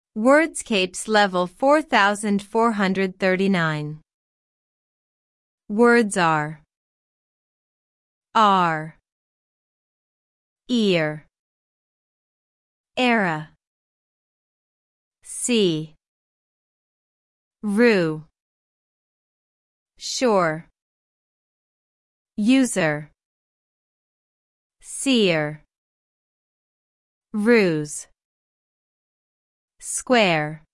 Wordscapes level 4439. Words are ear, era, sea, rue, shore, user, seer, ruse, square.